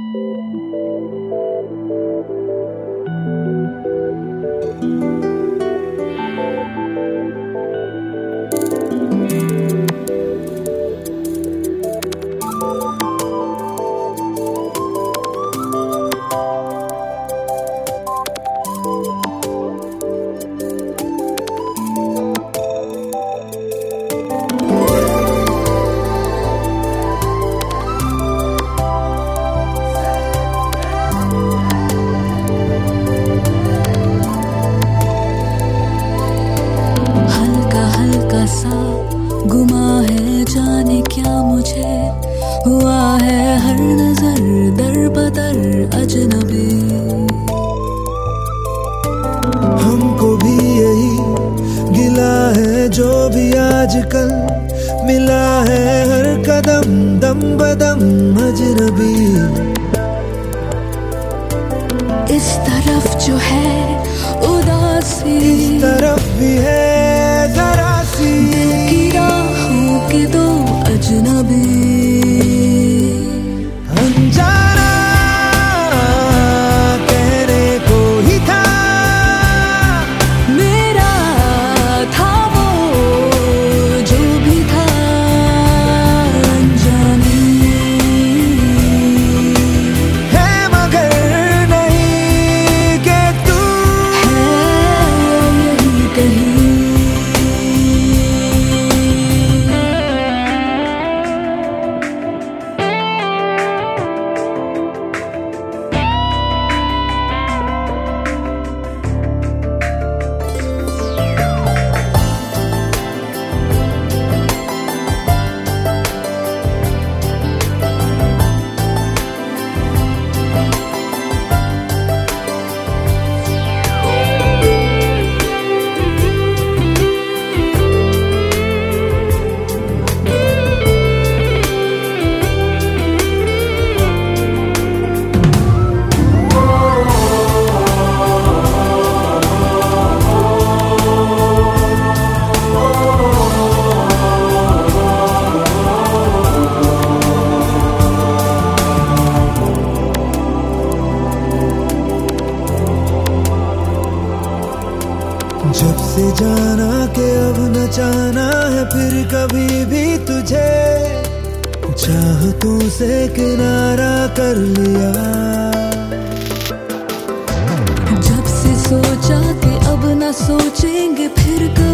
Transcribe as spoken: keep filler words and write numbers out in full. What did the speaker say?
सा गुमा है जाने क्या मुझे हुआ है हर नजर दर बदर अजनबी। हमको भी यही गिला है जो भी आजकल मिला है हर कदम दम बदम अजनबी। इस तरफ जो है उदासी, इस तरफ भी है जरा सी दिल की राहों के दो अजनबी। अनजाना कहने को ही था मेरा था वो जो भी था अनजानी है मगर नहीं कि तू है यही कहीं। जब से जाना कि अब न जाना है फिर कभी भी तुझे, चाहतों से किनारा कर लिया। जब से सोचा कि अब न सोचेंगे फिर कभी